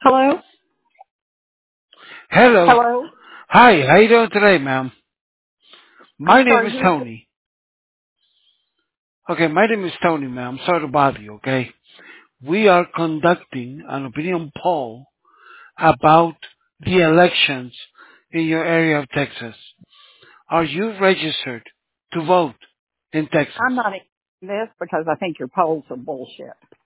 Hello? Hello. Hello? Hi, how you doing today, ma'am? I'm My name sorry, is who's this? Tony. Okay, my name is Tony, ma'am. Sorry to bother you, okay? We are conducting an opinion poll about the elections in your area of Texas. Are you registered to vote in Texas? I'm not in this because I think your polls are bullshit.